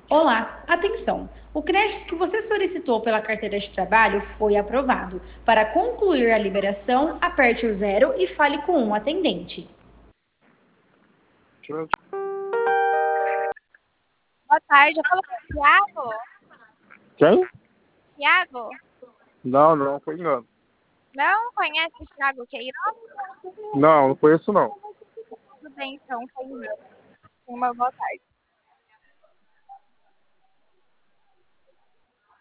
Olá, atenção! O crédito que você solicitou pela carteira de trabalho foi aprovado. Para concluir a liberação, aperte o zero e fale com um atendente. Boa tarde, eu falo com o Thiago. Quem? Thiago? Não, foi engano. Não conhece o Thiago Queiroz? Não conheço não. Tudo bem, então, foi engano. Tenha uma boa tarde.